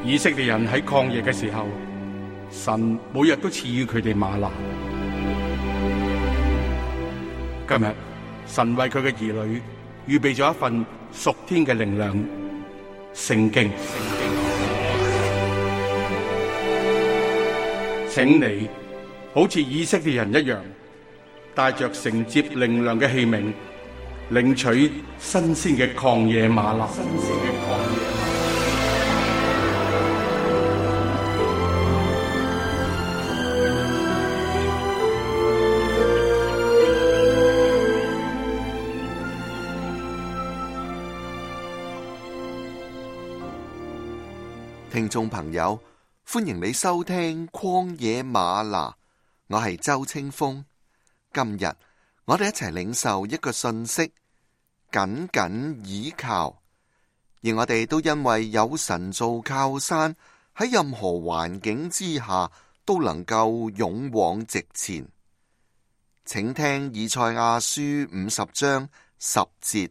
以色列人喺曠野嘅時候，神每日都賜予佢哋嗎哪。今日神為佢嘅兒女預備咗一份屬天嘅靈糧——聖經。請你好似以色列人一樣，帶着承接靈糧嘅器皿，領取新鮮嘅曠野嗎哪。 聽眾朋友，歡迎你收聽曠野嗎哪，我係周清風。今日我哋一齊領受一個信息，緊緊倚靠，而我哋都因為有神做靠山，喺任何環境之下都能夠勇往直前。請聽以賽亞書50章10節。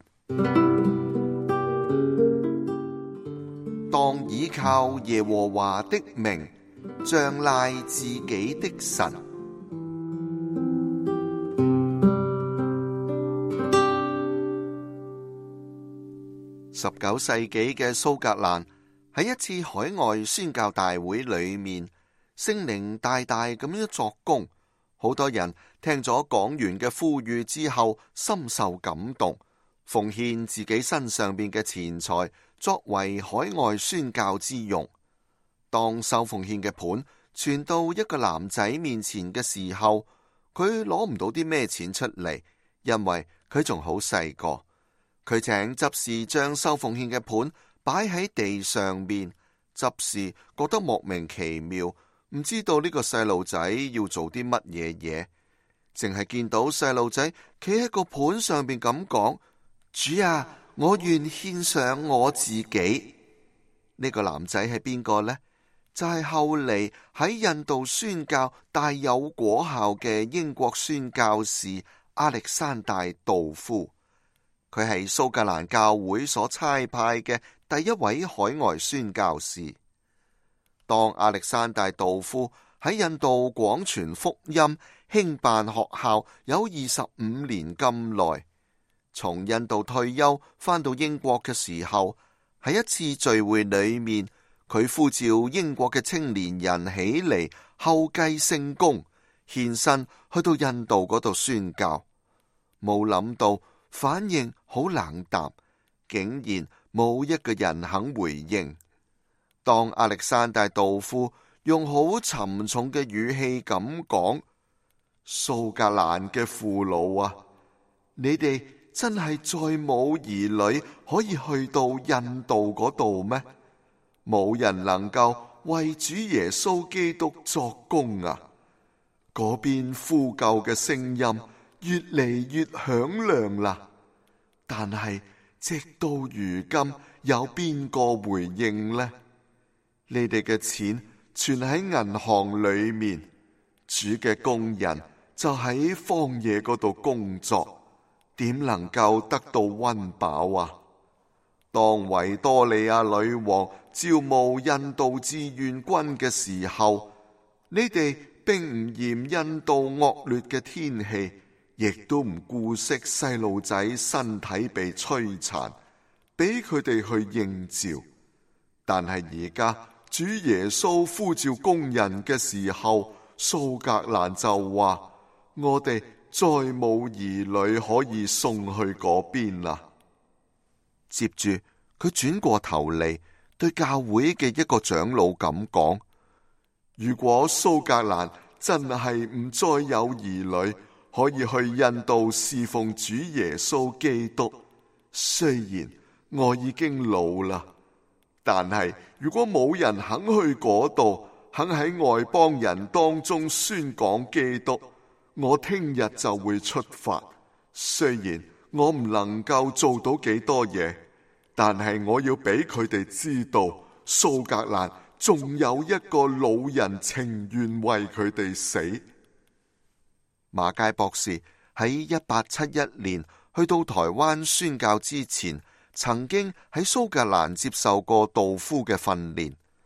當倚靠耶和華的名，仗賴自己的神。19世紀嘅蘇格蘭喺一次海外宣教大會裏面，聖靈大大咁樣作工，好多人聽咗講員嘅呼籲之後，深受感動，奉獻自己身上邊嘅錢財，作為海外宣教之用。當收奉獻嘅盤傳到一個男仔面前嘅時候，佢攞唔到啲咩錢出嚟，因為佢仲好細個。佢請執事將收奉獻嘅盤擺喺地上面，執事覺得莫名其妙，唔知道呢個細路仔要做啲乜嘢嘢，淨係見到細路仔企喺個盤上邊咁講：主啊，我願獻上我自己。呢個男仔係邊個呢？就係後嚟喺印度宣教大有果效嘅英國宣教士亞歷山大道夫。佢係蘇格蘭教會所差派嘅第一位海外宣教士。當亞歷山大道夫喺印度廣傳福音、興辦學校有25年咁耐，從印度退休返到英國嘅時候，喺一次聚會裏面，佢呼召英國嘅青年人起嚟後繼聖功，獻身去到印度嗰度宣教。冇諗到反應好冷淡，竟然冇一個人肯回應。當亞歷山大道夫用好沉重嘅語氣咁講：蘇格蘭嘅父老啊，你哋真係再冇兒女可以去到印度嗰度咩？冇人能夠為主耶穌基督作工啊！嗰邊呼救嘅聲音越嚟越響亮啦，但係直到如今有邊個回應呢？你哋嘅錢存喺銀行裏面，主嘅工人就喺荒野嗰度工作，點能夠得到溫飽啊？當維多利亞女王招募印度志願軍嘅時候，你哋並唔嫌印度惡劣嘅天氣，亦都唔顧惜細路仔身體被摧殘，俾佢哋去應召。但係而家主耶穌呼召工人嘅時候，蘇格蘭就話：我哋再冇兒女可以送去嗰邊啦。接住佢轉過頭嚟，對教會嘅一個長老咁講：如果蘇格蘭真係唔再有兒女可以去印度侍奉主耶穌基督，雖然我已經老啦，但係如果冇人肯去嗰度，肯喺外邦人當中宣講基督，我聽日就會出發。雖然我唔能夠做到幾多嘢，但係我要俾佢哋知道，蘇格蘭仲有一個老人情願為佢哋死。馬偕博士喺1871年去到台灣宣教之前，曾經喺蘇格蘭接受過道夫嘅訓練。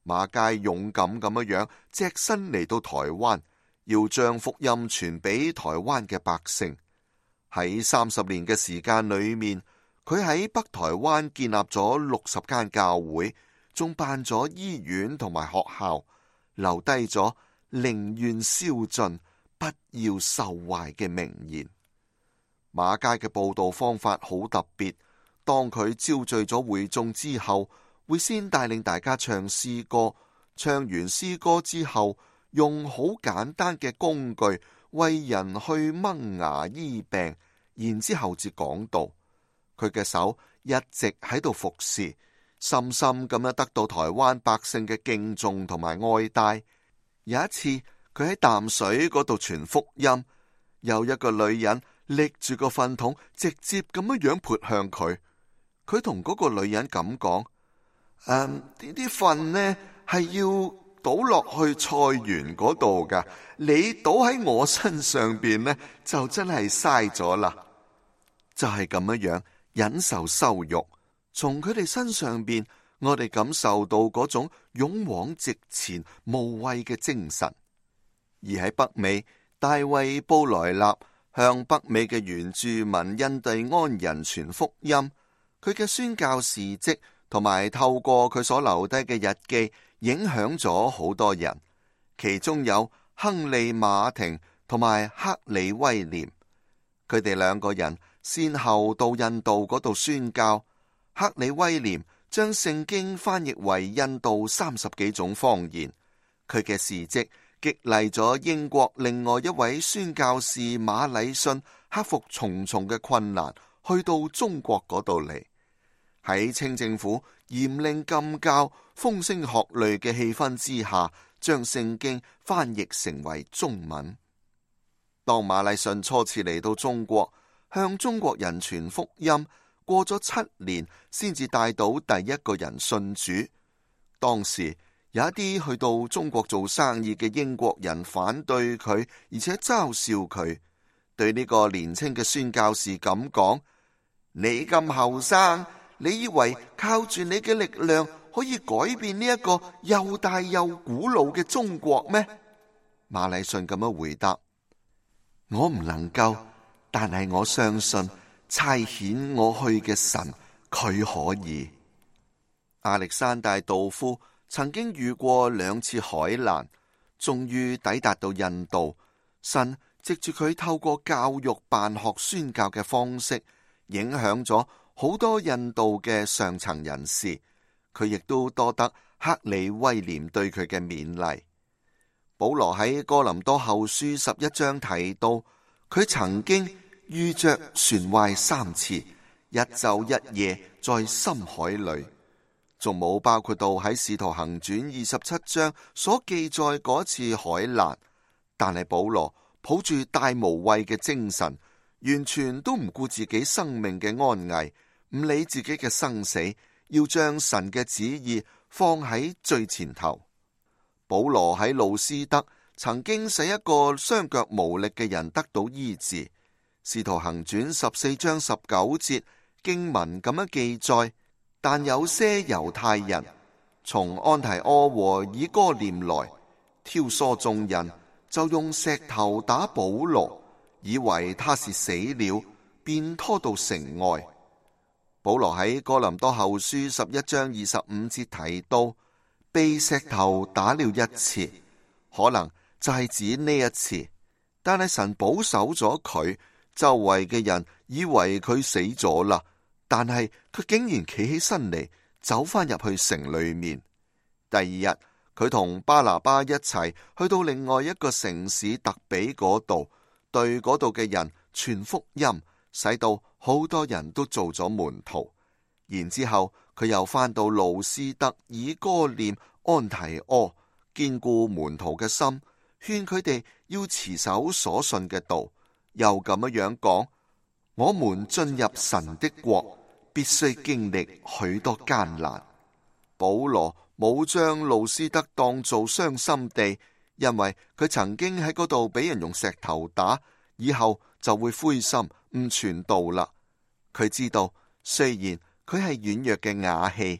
馬偕勇敢咁樣隻身嚟到台灣，要將福音傳俾台灣嘅百姓。喺30年嘅時間裏面，佢喺北台灣建立咗60間教會，仲辦咗醫院同埋學校，留低咗寧願燒盡不要受壞嘅名言。馬偕嘅佈道方法好特別，當佢招聚咗會眾之後，會先帶領大家唱詩歌，唱完詩歌之後，用好簡單嘅工具為人去掹牙醫病，然之後至講道。佢嘅手一直喺度服侍，深深咁樣得到台灣百姓嘅敬重同埋愛戴。有一次，佢喺淡水嗰度傳福音，有一個女人拎住個糞桶，直接咁樣潑向佢。佢同嗰個女人咁講：呢啲糞呢係要倒落去菜園嗰度噶，你倒喺我身上邊呢，就真係嘥咗啦。就係咁樣忍受羞辱，從佢哋身上邊，我哋感受到嗰種勇往直前、無畏嘅精神。而喺北美，大衛布萊納向北美嘅原住民印第安人傳福音，佢嘅宣教事蹟同埋透過佢所留低嘅日記，影響咗好多人。其中有亨利馬廷同埋克里威廉，佢哋兩個人先後到印度嗰度宣教。克里威廉將聖經翻譯為印度30幾種方言，佢嘅事蹟激勵咗英國另外一位宣教士馬禮遜，克服重重嘅困難，去到中國嗰度嚟。喺清政府嚴令禁教、風聲鶴唳嘅氣氛之下，將聖經翻譯成為中文。當馬禮遜初次嚟到中國，向中國人傳福音，過咗7年先至帶到第一個人信主。當時有一啲去到中國做生意嘅英國人反對佢，而且嘲笑佢，對呢個年輕嘅宣教士咁講：你咁後生，你以為靠住你嘅力量可以改變呢一個又大又古老嘅中國咩？馬禮遜咁樣回答：我唔能夠，但係我相信差遣我去嘅神，佢可以。亞歷山大道夫曾經遇過2次海難，終於抵達到印度。神藉住佢透過教育、辦學、宣教嘅方式，影響咗好多印度嘅上層人士。佢亦都多得克里威廉對佢嘅勉勵。保羅喺哥林多後書11章提到，佢曾經遇着船壞3次，一晝一夜在深海裏。仲冇包括到喺使徒行傳27章所記載嗰次海難。但係保羅抱住大無畏嘅精神，完全都唔顧自己生命嘅安危，唔理自己嘅生死，要將神嘅旨意放喺最前頭。保羅喺路斯德曾經使一個雙腳無力嘅人得到醫治。使徒行傳14章19節經文咁樣記載：但有些猶太人從安提阿和以哥念來，挑唆眾人，就用石頭打保羅，以為他是死了，便拖到城外。保羅喺哥林多後書11章25節提到，被石頭打了1次，可能就係指呢一次，但係神保守咗佢，周圍嘅人以為佢死咗啦，但係佢竟然企起身嚟，走翻入去城裏面。第2日，佢同巴拿巴一齊去到另外一個城市特比嗰度，對嗰度嘅人傳福音，使到好多人都做咗門徒。然之後佢又翻到路斯德、以哥念、安提阿，堅固門徒嘅心，勸佢哋要持守所信嘅道。又咁樣講：我們進入神的國，必須經歷許多艱難。保羅冇將路斯德當做傷心地，因為佢曾經喺嗰度俾人用石頭打，以後就會灰心唔傳道啦。佢知道雖然佢係軟弱嘅瓦器，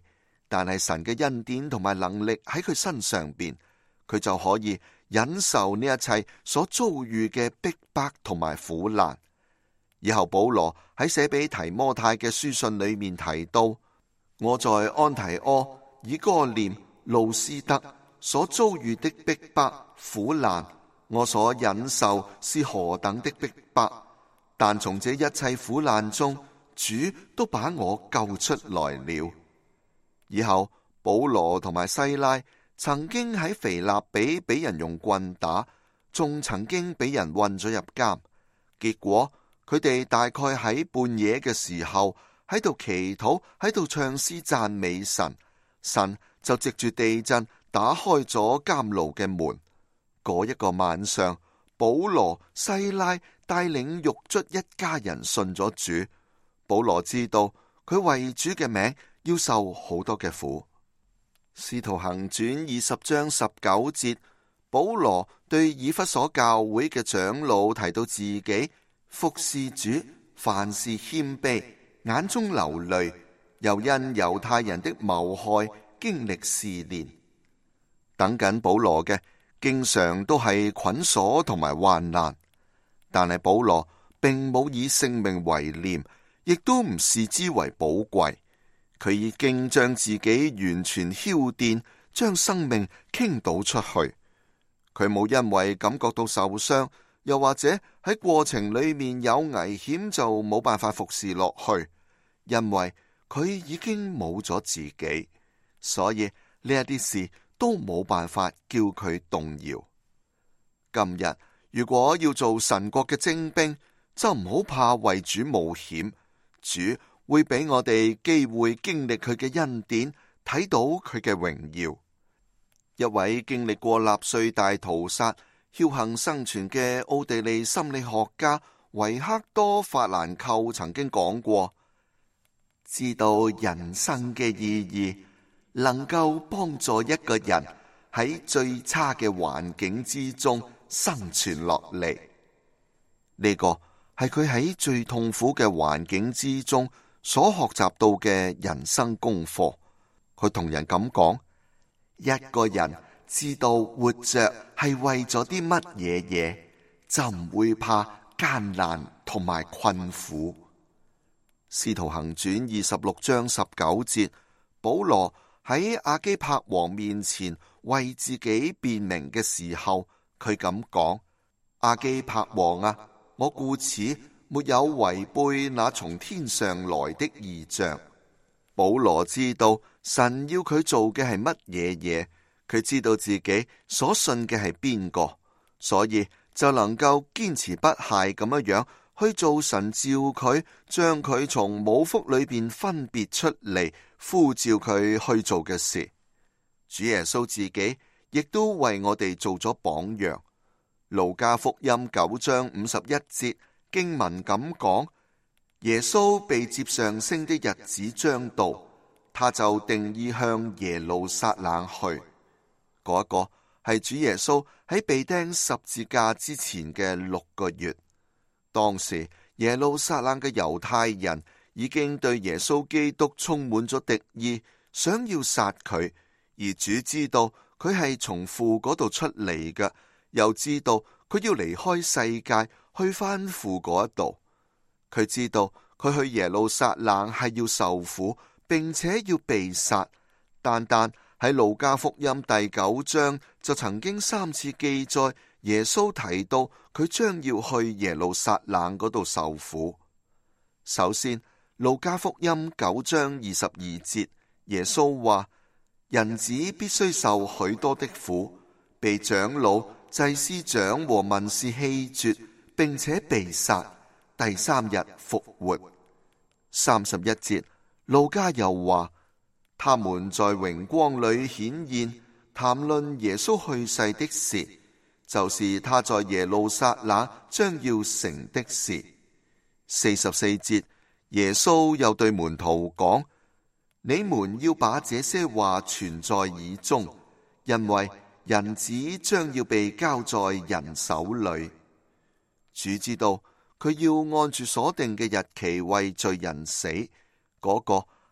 但係神嘅恩典同埋能力喺佢身上邊，佢就可以忍受呢一切所遭遇嘅逼迫同埋苦難。以後保羅喺寫俾提摩太嘅書信裏面提到，我在安提阿、以哥念、路斯德所遭遇的逼迫苦難，我所忍受是何等的逼迫，但從這一切苦難中，主都把我救出來了。以後保羅同埋西拉曾經喺腓立比俾人用棍打，仲曾經俾人困咗入監。結果佢哋大概喺半夜嘅時候喺度祈禱，喺度唱詩讚美神，神就藉住地震打開咗監牢嘅門。嗰一個晚上，保羅、西拉帶領獄卒一家人信咗主。保羅知道佢為主嘅名要受好多嘅苦。使徒行傳20章19節，保羅對以弗所教會嘅長老提到自己服侍主，凡事謙卑，眼中流淚，又因猶太人的謀害經歷試煉。等緊保羅嘅經常都係捆鎖同埋患難，但係保羅並冇以性命為念，亦都唔視之為寶貴。佢已經將自己完全澆奠，將生命傾倒出去。佢冇因為感覺到受傷，又或者喺過程裏面有危險就冇辦法服侍落去，因為佢已經冇咗自己，所以呢一啲事都冇辦法叫佢動搖。今日如果要做神國嘅精兵，就唔好怕為主冒險，主會俾我哋機會經歷佢嘅恩典，睇到佢嘅榮耀。一位經歷過納粹大屠殺、僥倖生存嘅奧地利心理學家維克多·法蘭寇曾經講過，知道人生嘅意義，能夠幫助一個人喺最差嘅環境之中生存落嚟。呢個係佢喺最痛苦嘅環境之中所學習到嘅人生功課。佢同人咁講，一個人知道活着係為咗啲乜嘢，就唔會怕艱難同埋困苦。使徒行傳26章19節，保羅喺亞基帕王面前為自己辯明嘅時候，佢咁講：亞基帕王啊，我故此沒有違背那從天上來的異象。保羅知道神要佢做嘅係乜嘢，佢知道自己所信嘅係邊個，所以就能夠堅持不懈咁樣去做神召佢，將佢從母腹裏邊分別出嚟，呼召佢去做嘅事。主耶穌自己亦都為我哋做咗榜樣。路加福音9章51節經文咁講：耶穌被接上升的日子將到，他就定意向耶路撒冷去。嗰一個係主耶穌喺被釘十字架之前嘅6個月。當時耶路撒冷嘅猶太人已經對耶穌基督充滿咗敵意，想要殺佢。而主知道佢係從父嗰度出嚟嘅，又知道佢要離開世界去返父嗰一度。佢知道佢去耶路撒冷係要受苦，並且要被殺。單單喺路加福音第9章就曾經3次記載耶穌提到佢將要去耶路撒冷嗰度受苦。首先，路加福音9章22節，耶穌話：人子必須受許多的苦，被長老、祭司長和文士棄絕，並且被殺，第3日復活。31節，路加又話：他們在榮光裏顯現，談論耶穌去世的事，就是他在耶路撒冷將要成的事。44節，耶穌又對門徒講：你們要把這些話存在耳中，因為人子將要被交在人手裏。主知道佢要按住所定嘅日期為罪人死，嗰個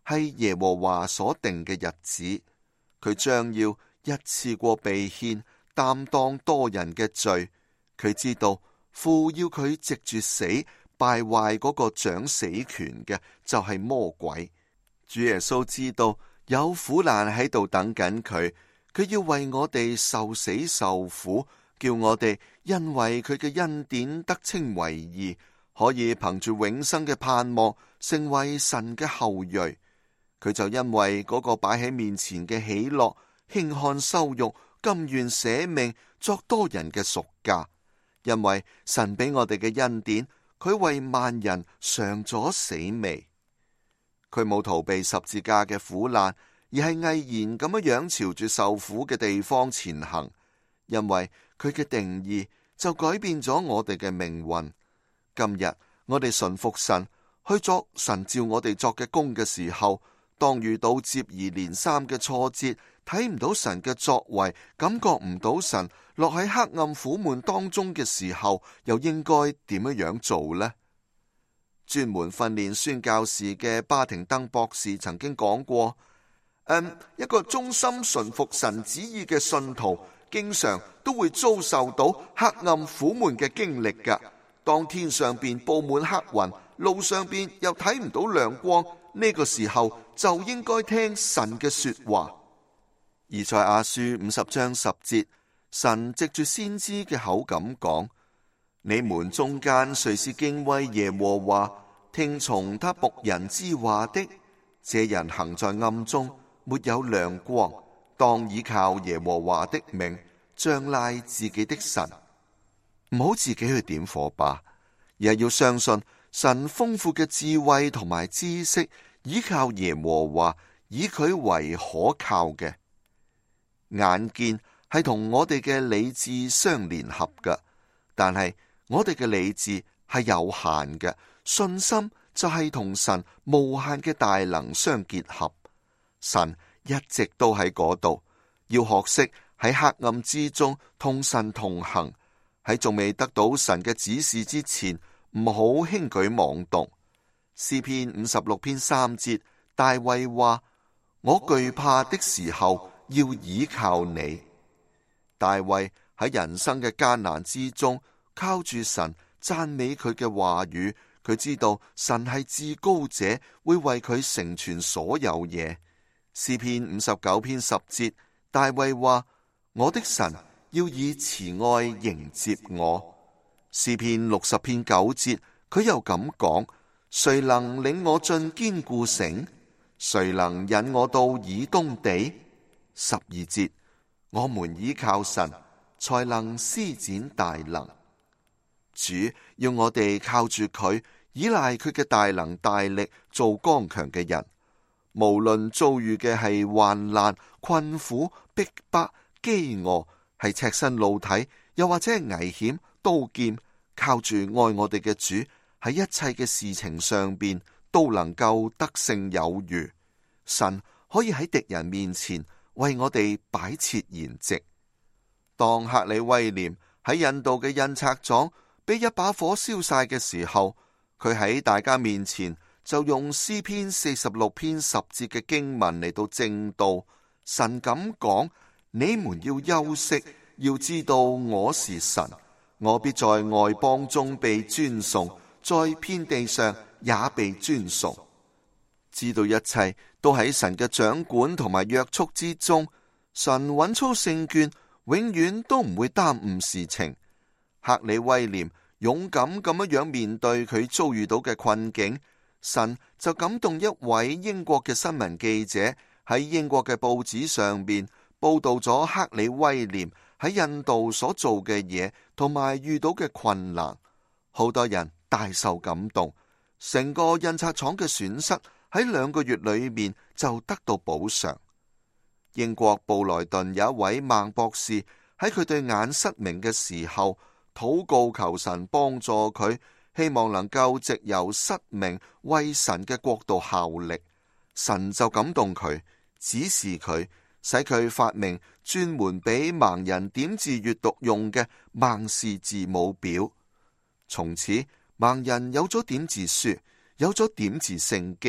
係耶和華所定嘅日子，佢將要一次過被獻，擔當多人嘅罪。佢知道父要佢藉住死敗壞嗰個掌死權嘅就係魔鬼。主耶穌知道有苦難喺度等緊佢，佢要為我哋受死受苦，叫我哋因為佢嘅恩典得稱為義，可以憑住永生嘅盼望成為神嘅後裔。佢就因為嗰個擺喺面前嘅喜樂，輕看羞辱，甘願捨命作多人嘅贖價。因為神俾我哋嘅恩典，佢為萬人嘗咗死味。佢冇逃避十字架嘅苦難，而係毅然咁樣朝住受苦嘅地方前行。因為佢嘅定義就改變咗我哋嘅命運。今日我哋順服神，去作神召我哋作嘅工嘅時候，當遇到接二連三嘅挫折，睇唔到神嘅作為，感覺唔到神，落喺黑暗苦悶當中嘅時候，又應該點樣做呢？專門訓練宣教士嘅巴廷登博士曾經講過，一個忠心順服神旨意嘅信徒，經常都會遭受到黑暗苦悶嘅經歷㗎。當天上邊布滿黑雲，路上邊又睇唔到亮光，呢個時候就應該聽神嘅說話。以賽亞書50章10節，神藉住先知嘅口咁講：你們中間誰是敬畏耶和華，聽從他僕人之話的？這人行在暗中，沒有亮光，當倚靠耶和華的名，仗賴自己的神。唔好自己去點火把，而係要相信神豐富嘅智慧同埋知識，倚靠耶和華，以佢為可靠嘅。眼見係同我哋嘅理智相聯合嘅，但係我哋嘅理智係有限嘅，信心就係同神無限嘅大能相結合。神一直都喺嗰度，要學識喺黑暗之中同神同行。喺仲未得到神嘅指示之前，唔好輕舉妄動。詩篇56篇3節，大衛話：我懼怕的時候，要倚靠你。大衛喺人生嘅艱難之中，靠住神讚美佢嘅話語，佢知道神係至高者，會為佢成全所有嘢。詩篇59篇10節，大衛話：我的神要以慈愛迎接我。詩篇60篇9節，佢又咁講：誰能領我進堅固城？誰能引我到以東地？12節，我們倚靠神，才能施展大能。主要我哋靠住佢，依賴佢嘅大能大力，做剛強嘅人。無論遭遇嘅係患難、困苦、逼迫、飢餓，係赤身露體，又或者係危險、刀劍，靠住愛我哋嘅主，喺一切嘅事情上邊都能夠得勝有餘。神可以喺敵人面前為我哋擺設筵席。當克里威廉喺印度嘅印刷廠被一把火燒晒嘅時候，佢喺大家面前就用詩篇46篇10節嘅經文嚟到證道。神咁講：你們要休息，要知道我是神，我必在外邦中被尊崇，在遍地上也被尊崇。知道一切都喺神嘅掌管同埋約束之中，神穩操勝券，永遠都唔會耽誤事情。克里威廉勇敢咁樣面對佢遭遇到嘅困境，神就感動一位英國嘅新聞記者喺英國嘅報紙上面報道咗克里威廉喺印度所做嘅嘢同埋遇到嘅困難，好多人大受感動，成個印刷廠嘅損失喺2個月裏面就得到補償。英國布萊頓有一位孟博士喺佢對眼失明嘅時候，禱告求神幫助佢，希望能夠藉由失明為神嘅國度效力。神就感動佢，指示佢，使佢發明專門俾盲人點字閱讀用嘅孟氏字母表。從此盲人有咗點字書，有咗點字聖經，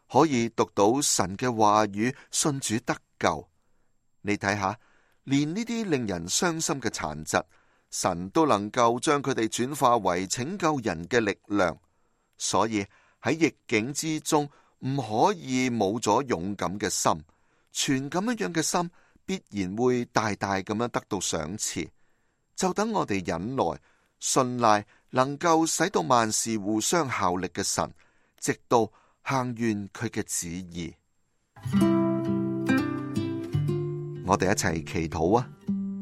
可以讀到神嘅話語，信主得救。你睇下，連呢啲令人傷心嘅殘疾，神都能夠將佢哋轉化為拯救人嘅力量。所以喺逆境之中，唔可以冇咗勇敢嘅心。存咁樣嘅心，必然會大大咁樣得到賞賜。就等我哋忍耐，信賴能夠使到萬事互相效力嘅神，直到行完佢嘅旨意。我哋一齊祈禱啊！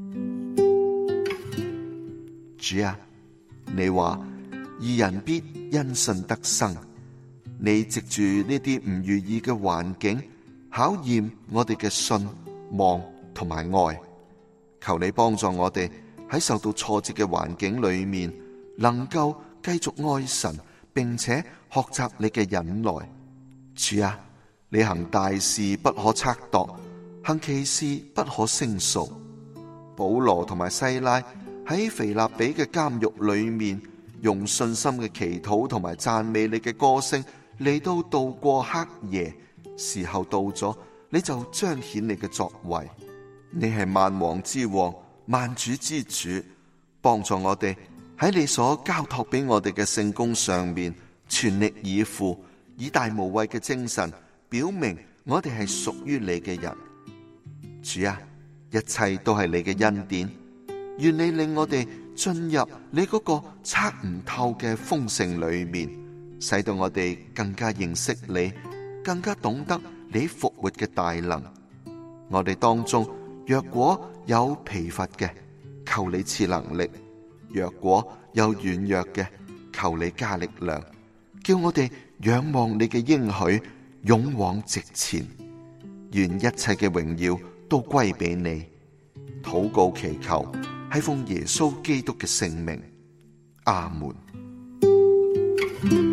主啊，你話義人必因信得生。你藉住呢啲唔如意嘅環境，考驗我哋嘅信望同埋愛。求你幫助我哋喺受到挫折嘅環境裏面，能夠繼續愛神，並且學習你嘅忍耐。主啊，你行大事不可測度，行奇事不可勝數。保羅同埋西拉喺腓立比嘅監獄裏面，用信心嘅祈禱同埋讚美你嘅歌聲嚟到度過黑夜。時候到咗，你就彰顯你嘅作為。你係萬王之王，萬主之主，幫助我哋喺你所交託俾我哋嘅聖工上面全力以赴，以大無畏嘅精神表明我哋係屬於你嘅人。主啊，一切都係你嘅恩典，願你令我哋進入你嗰個測唔透嘅豐盛裏面，使到我哋更加認識你，更加懂得你復活嘅大能。我哋當中若果有疲乏嘅，求你賜能力；若果有軟弱嘅，求你加力量，叫我哋仰望你嘅應許，勇往直前。願一切嘅榮耀都歸俾你。禱告祈求，係奉耶穌基督嘅聖名。阿門。